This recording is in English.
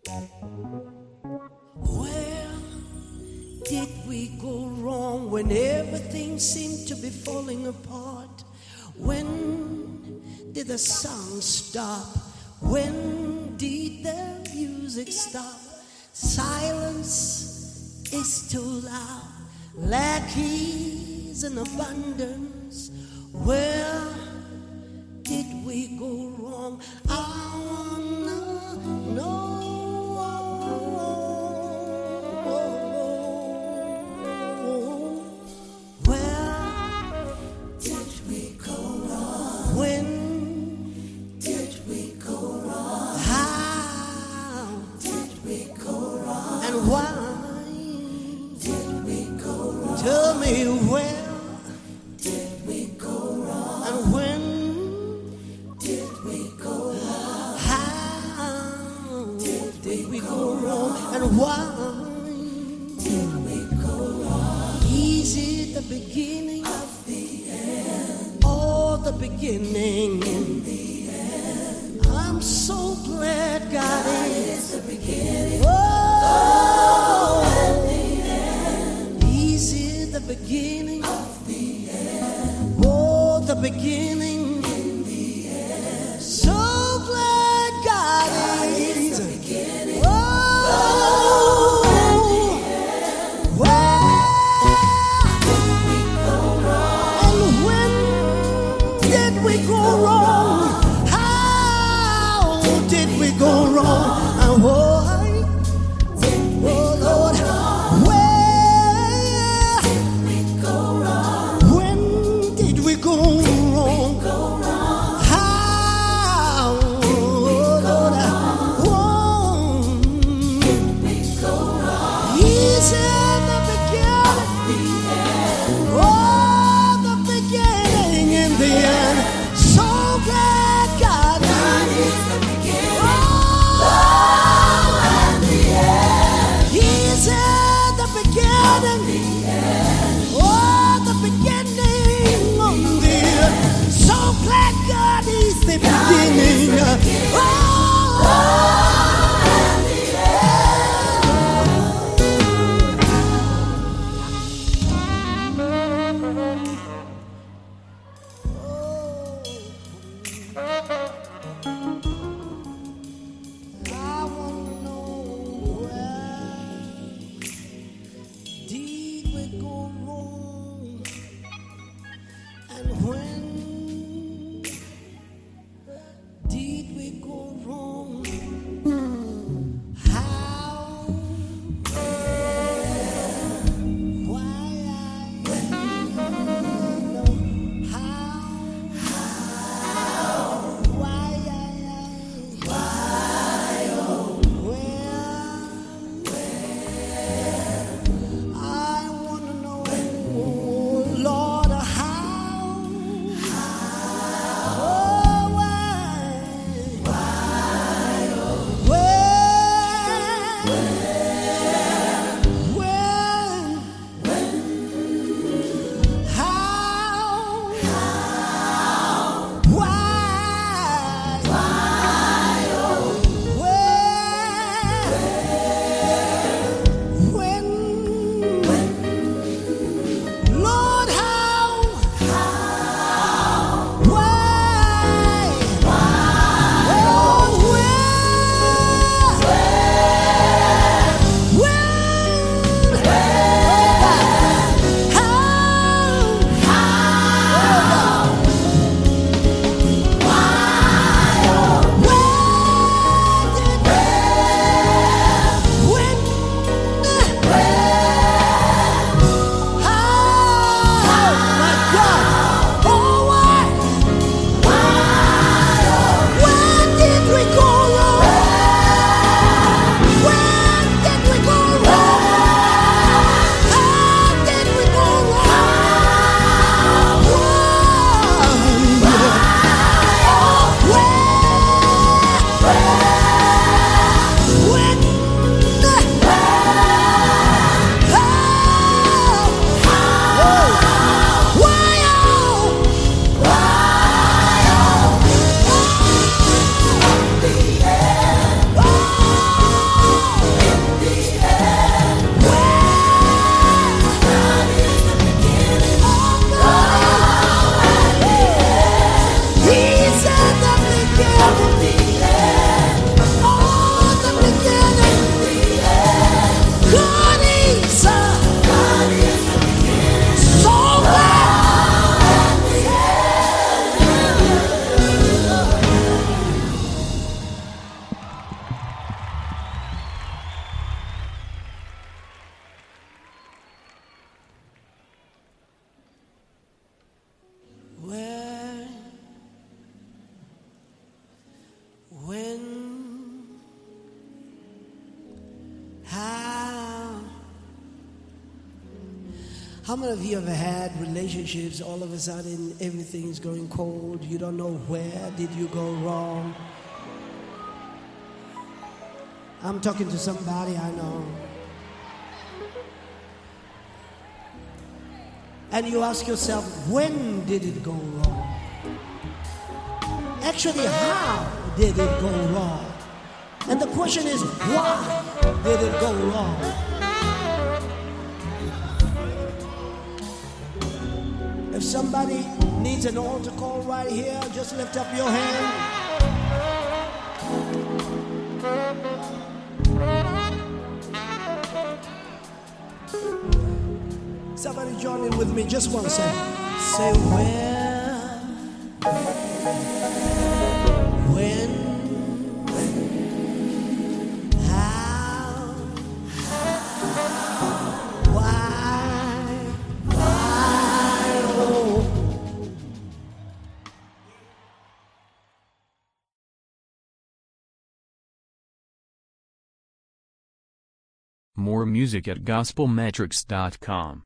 Where did we go wrong when everything seemed to be falling apart? When did the song stop? When did the music stop? Silence is too loud. Lack is in abundance. Where did we go wrong? I wanna know. Where did we go wrong? When did we go wrong? How did we go wrong? And why did we go wrong? Tell me where did we go wrong? And when did we go wrong? How did we go wrong? And why did we go wrong? Is it the beginning of the end, or the beginning in the end? I'm so glad God is the beginning. Oh, and the end. Is it the beginning of the end? Oh, the beginning in the end. So glad God is the beginning. Oh, and the end. Where did we go wrong? And when did we go wrong? How did we go wrong? How many of you have had relationships, all of a sudden everything's going cold, you don't know where did you go wrong? I'm talking to somebody I know. And you ask yourself, when did it go wrong? Actually, how did it go wrong? And the question is, why did it go wrong? If somebody needs an altar call right here, just lift up your hand. Somebody join in with me, just one second. Say where, when, how, why, oh. More music at gospelmetrics.com.